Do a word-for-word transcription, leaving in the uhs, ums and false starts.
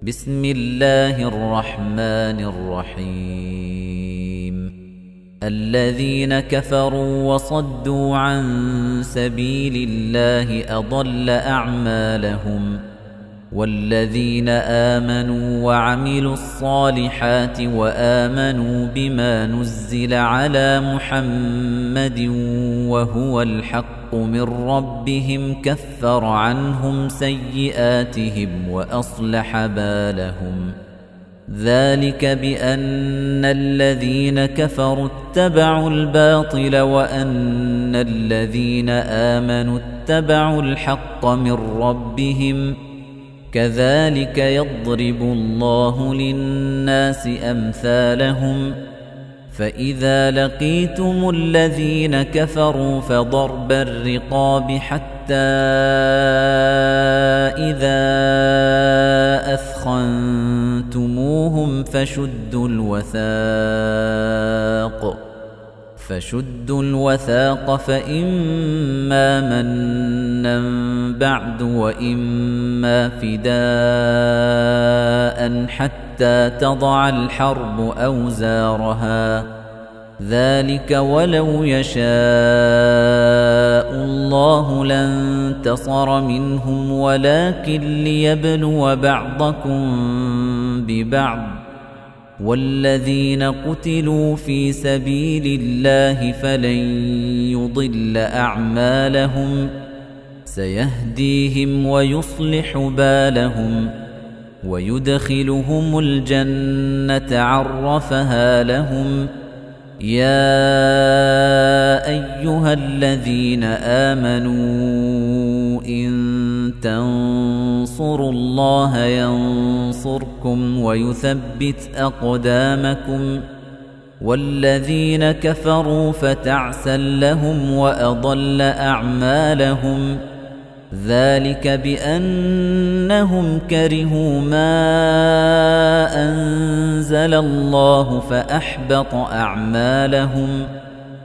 بسم الله الرحمن الرحيم الذين كفروا وصدوا عن سبيل الله أضل أعمالهم والذين آمنوا وعملوا الصالحات وآمنوا بما نزل على محمد وهو الحق من ربهم كفر عنهم سيئاتهم وأصلح بالهم ذلك بأن الذين كفروا اتبعوا الباطل وأن الذين آمنوا اتبعوا الحق من ربهم كذلك يضرب الله للناس أمثالهم فإذا لقيتم الذين كفروا فضرب الرقاب حتى إذا أثخنتموهم فشدوا الوثاق فشدوا الوثاق فإما منا بعد وإما فداء حتى تضع الحرب أوزارها ذلك ولو يشاء الله لانتصر منهم ولكن ليبلو بعضكم ببعض والذين قتلوا في سبيل الله فلن يضل أعمالهم سيهديهم ويصلح بالهم ويدخلهم الجنة عرفها لهم يا أيها الذين آمنوا إن تنصروا الله ينصركم ويثبت أقدامكم والذين كفروا فتعسا لهم وأضل أعمالهم ذلك بأنهم كرهوا ما أنزل الله فأحبط أعمالهم